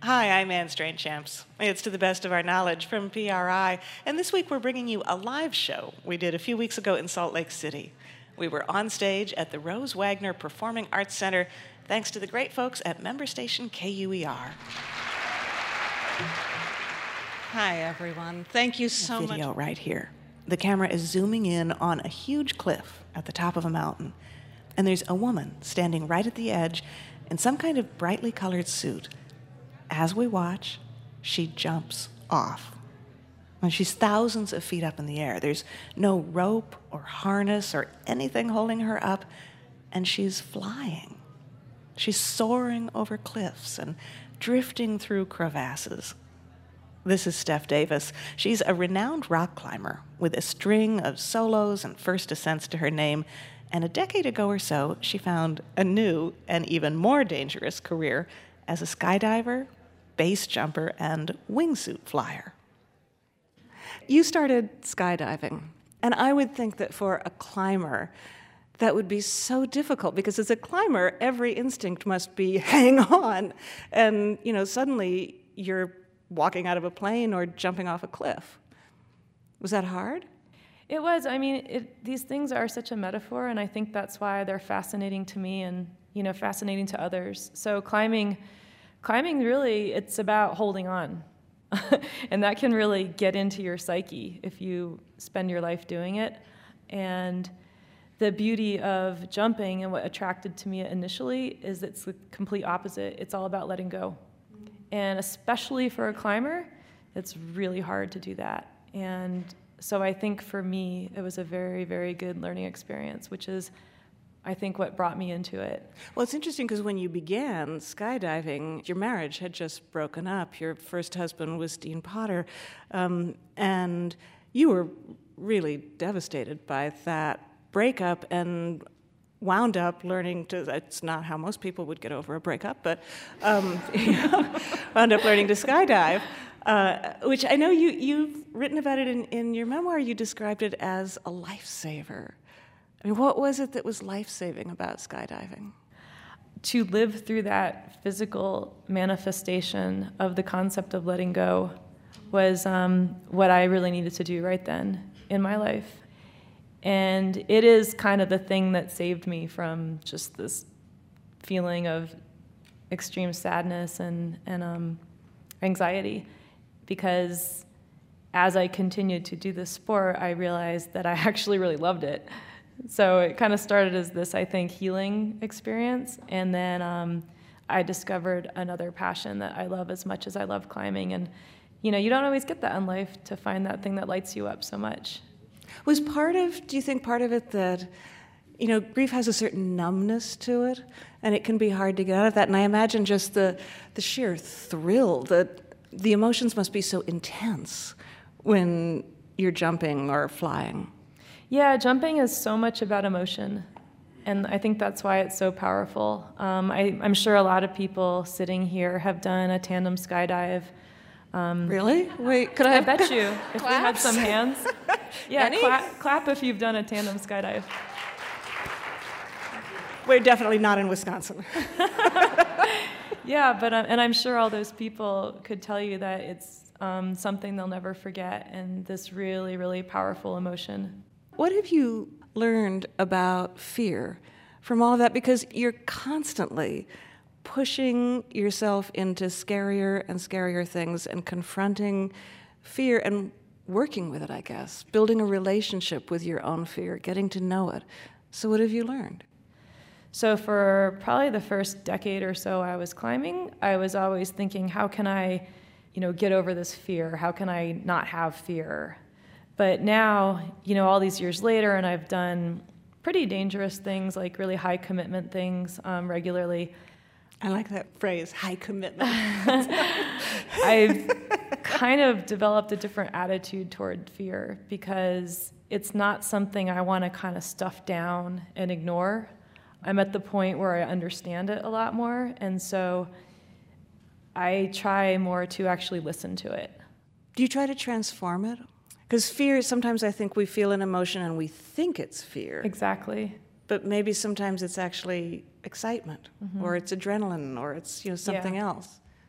Hi, I'm Ann Strainchamps. It's To the Best of Our Knowledge from PRI, and this week we're bringing you a live show we did a few weeks ago in Salt Lake City. We were on stage at the Rose Wagner Performing Arts Center, thanks to the great folks at member station KUER. Hi, everyone. Thank you so much. Video right here. The camera is zooming in on a huge cliff at the top of a mountain, and there's a woman standing right at the edge in some kind of brightly colored suit. As we watch, she jumps off. And she's thousands of feet up in the air. There's no rope or harness or anything holding her up, and she's flying. She's soaring over cliffs and drifting through crevasses. This is Steph Davis. She's a renowned rock climber with a string of solos and first ascents to her name, and a decade ago or so, she found a new and even more dangerous career as a skydiver, base jumper, and wingsuit flyer. You started skydiving, and I would think that for a climber, that would be so difficult, because as a climber, every instinct must be hang on, and suddenly you're walking out of a plane or jumping off a cliff. Was that hard? It was. I mean, these things are such a metaphor, and I think that's why they're fascinating to me and, fascinating to others. So climbing really, it's about holding on. And that can really get into your psyche if you spend your life doing it. And the beauty of jumping and what attracted to me initially is it's the complete opposite. It's all about letting go. And especially for a climber, it's really hard to do that. And so I think for me, it was a very, very good learning experience, which is, I think, what brought me into it. Well, it's interesting because when you began skydiving, your marriage had just broken up. Your first husband was Dean Potter, and you were really devastated by that breakup and wound up learning to, it's not how most people would get over a breakup, but wound up learning to skydive, which I know you've written about it in your memoir. You described it as a lifesaver. I mean, what was it that was life-saving about skydiving? To live through that physical manifestation of the concept of letting go was what I really needed to do right then in my life. And it is kind of the thing that saved me from just this feeling of extreme sadness and anxiety, because as I continued to do this sport, I realized that I actually really loved it. So it kind of started as this, I think, healing experience, and then I discovered another passion that I love as much as I love climbing. And you don't always get that in life, to find that thing that lights you up so much. Do you think part of it that, grief has a certain numbness to it, and it can be hard to get out of that? And I imagine just the sheer thrill, that the emotions must be so intense when you're jumping or flying. Yeah, jumping is so much about emotion, and I think that's why it's so powerful. I'm sure a lot of people sitting here have done a tandem skydive. Really? Wait, could I I bet you, if we had some hands. Yeah, clap if you've done a tandem skydive. We're definitely not in Wisconsin. Yeah, but and I'm sure all those people could tell you that it's something they'll never forget, and this really, really powerful emotion. What have you learned about fear from all of that? Because you're constantly pushing yourself into scarier and scarier things and confronting fear and working with it, I guess, building a relationship with your own fear, getting to know it. So what have you learned? So for probably the first decade or so I was climbing, I was always thinking, how can I, get over this fear? How can I not have fear? But now, all these years later, and I've done pretty dangerous things, like really high commitment things regularly. I like that phrase, high commitment. I've kind of developed a different attitude toward fear, because it's not something I want to kind of stuff down and ignore. I'm at the point where I understand it a lot more, and so I try more to actually listen to it. Do you try to transform it? Because fear, sometimes I think we feel an emotion and we think it's fear. Exactly. But maybe sometimes it's actually excitement, or it's adrenaline, or it's something else.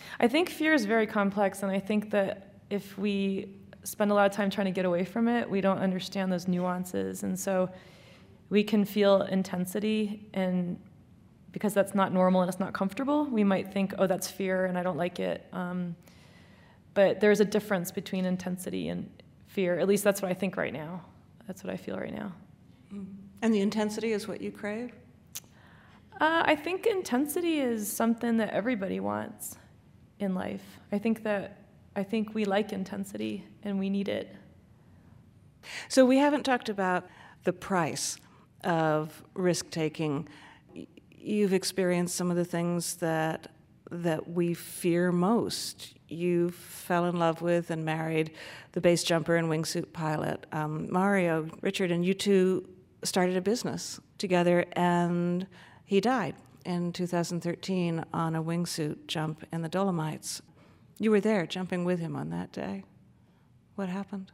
I think fear is very complex, and I think that if we spend a lot of time trying to get away from it, we don't understand those nuances. And so we can feel intensity, and because that's not normal and it's not comfortable, we might think, oh, that's fear and I don't like it. But there's a difference between intensity and fear. At least that's what I think right now. That's what I feel right now. And the intensity is what you crave? I think intensity is something that everybody wants in life. I think we like intensity and we need it. So we haven't talked about the price of risk-taking. You've experienced some of the things that we fear most. You fell in love with and married the base jumper and wingsuit pilot, Mario Richard, and you two started a business together, and he died in 2013 on a wingsuit jump in the Dolomites. You were there jumping with him on that day. What happened?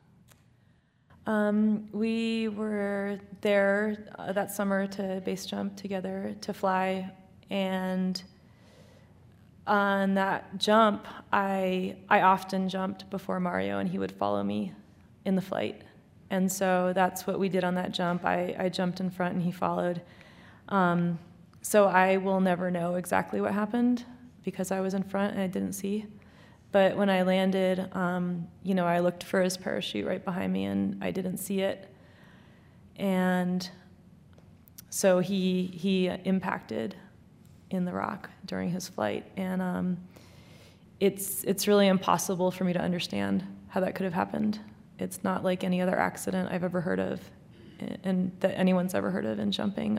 We were there that summer to base jump together, to fly, and on that jump, I often jumped before Mario, and he would follow me in the flight. And so that's what we did on that jump. I jumped in front, and he followed. So I will never know exactly what happened because I was in front and I didn't see. But when I landed, I looked for his parachute right behind me, and I didn't see it. And so he impacted in the rock during his flight, and it's really impossible for me to understand how that could have happened. It's not like any other accident I've ever heard of, and that anyone's ever heard of in jumping.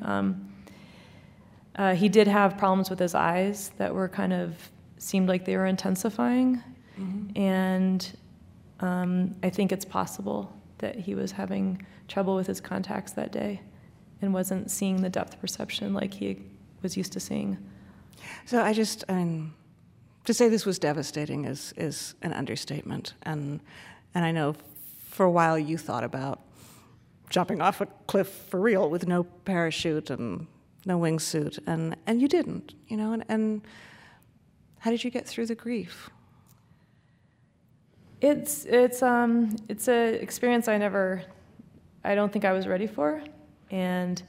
He did have problems with his eyes that were seemed like they were intensifying, and I think it's possible that he was having trouble with his contacts that day and wasn't seeing the depth perception like he was used to seeing. So to say this was devastating is an understatement, and I know for a while you thought about jumping off a cliff for real with no parachute and no wingsuit, and you didn't, and how did you get through the grief? It's an experience I don't think I was ready for, and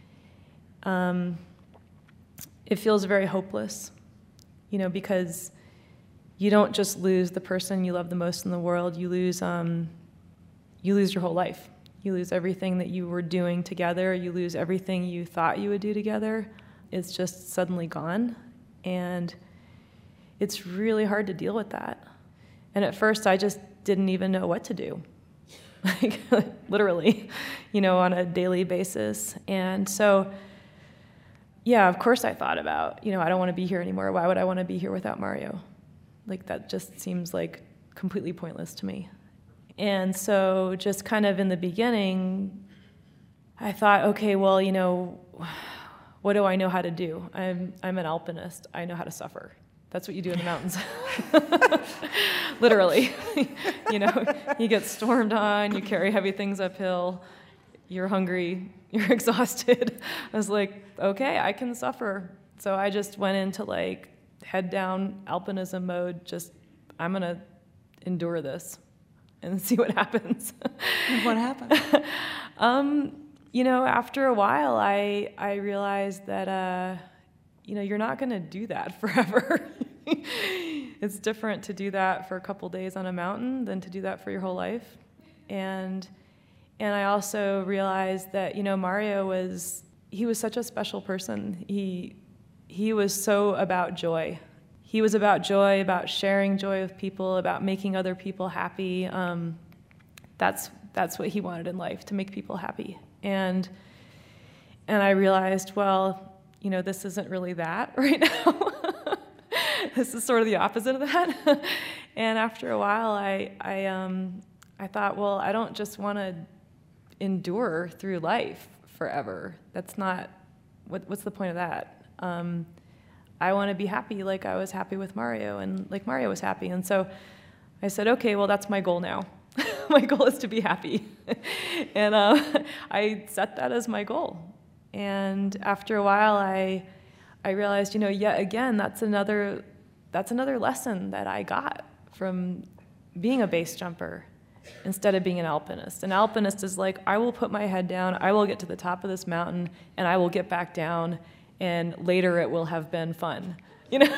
it feels very hopeless, because you don't just lose the person you love the most in the world. You lose your whole life. You lose everything that you were doing together. You lose everything you thought you would do together. It's just suddenly gone, and it's really hard to deal with that. And at first, I just didn't even know what to do, like literally, on a daily basis. And so, yeah, of course I thought about, I don't want to be here anymore. Why would I want to be here without Mario? Like, that just seems like completely pointless to me. And so just kind of in the beginning, I thought, okay, well, what do I know how to do? I'm an alpinist. I know how to suffer. That's what you do in the mountains. Literally. You get stormed on, you carry heavy things uphill, you're hungry, you're exhausted. I was like, okay, I can suffer. So I just went into head down alpinism mode, I'm gonna endure this and see what happens. And what happened? After a while, I realized that, you're not going to do that forever. It's different to do that for a couple days on a mountain than to do that for your whole life. And I also realized that, Mario was such a special person. He was so about joy. He was about joy, about sharing joy with people, about making other people happy. That's what he wanted in life, to make people happy. And I realized, well, this isn't really that right now. This is sort of the opposite of that. And after a while, I thought, well, I don't just want to endure through life forever. That's not, what's the point of that? I want to be happy like I was happy with Mario and like Mario was happy. And so I said, okay, well, that's my goal now. My goal is to be happy. And I set that as my goal. And after a while, I realized, yet again, that's another that's another lesson that I got from being a base jumper instead of being an alpinist. An alpinist is like, I will put my head down, I will get to the top of this mountain, and I will get back down, and later it will have been fun. You know?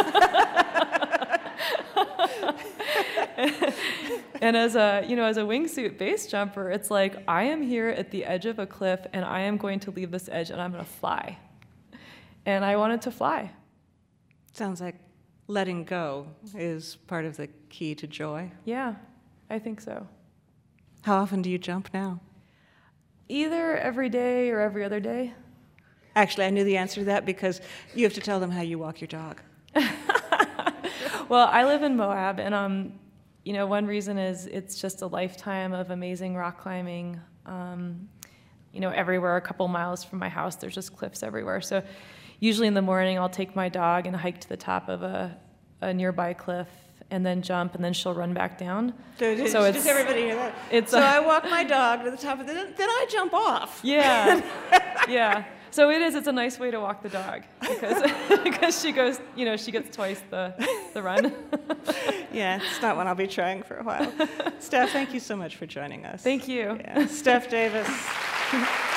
And as a wingsuit base jumper, it's like, I am here at the edge of a cliff, and I am going to leave this edge, and I'm going to fly. And I wanted to fly. Sounds like letting go is part of the key to joy. Yeah, I think so. How often do you jump now? Either every day or every other day. Actually, I knew the answer to that because you have to tell them how you walk your dog. Well, I live in Moab, and one reason is it's just a lifetime of amazing rock climbing. Everywhere a couple miles from my house, there's just cliffs everywhere. So usually in the morning, I'll take my dog and hike to the top of a nearby cliff, and then jump, and then she'll run back down. So does everybody hear that? I walk my dog to the top of then I jump off. Yeah, yeah. So it's a nice way to walk the dog because she goes, she gets twice the run. Yeah, it's not one I'll be trying for a while. Steph, thank you so much for joining us. Thank you. Yeah. Steph Davis.